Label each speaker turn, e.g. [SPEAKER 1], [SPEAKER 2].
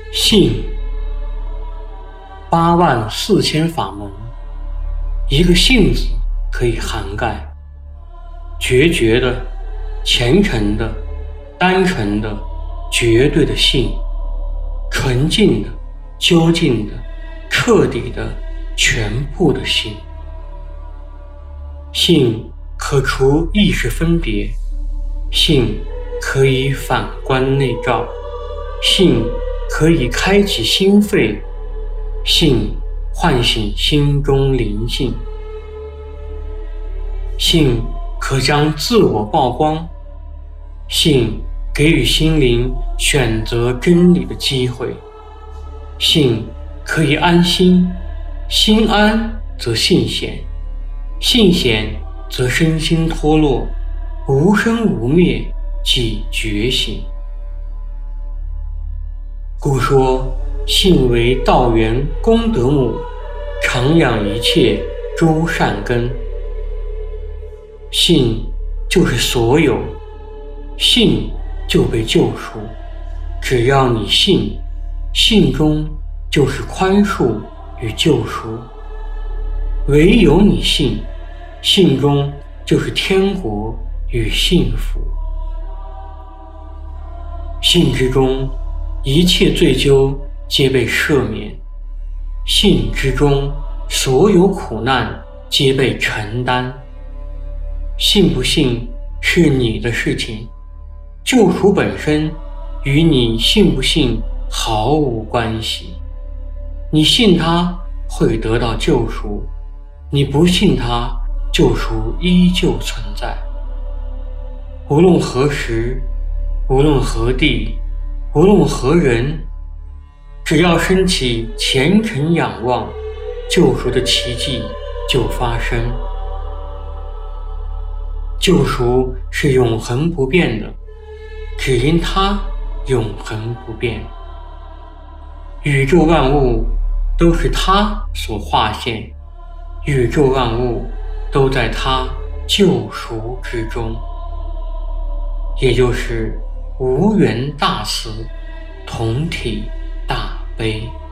[SPEAKER 1] 信84000法门，一个信字可以涵盖。决绝的、虔诚的、单纯的、绝对的信，纯净的、究竟的、彻底的、全部的信。信可除意识分别，信可以反观内照，信可以开启心扉，信唤醒心中灵性，信可将自我曝光，信给予心灵选择真理的机会，信可以安心，心安则信显，信显则身心脱落，无生无灭即觉醒。故说信为道源功德母，常养一切诸善根。信就是所有，信就被救赎。只要你信，信中就是宽恕与救赎。唯有你信，信中就是天国与幸福。信之中，一切罪咎皆被赦免，信之中，所有苦难皆被承担。信不信是你的事情，救赎本身与你信不信毫无关系。你信他会得到救赎，你不信他，救赎依旧存在。无论何时，无论何地，无论何人，只要升起虔诚仰望，救赎的奇迹就发生。救赎是永恒不变的，只因它永恒不变。宇宙万物都是它所化现，宇宙万物都在它救赎之中，也就是无缘大慈，同体大悲。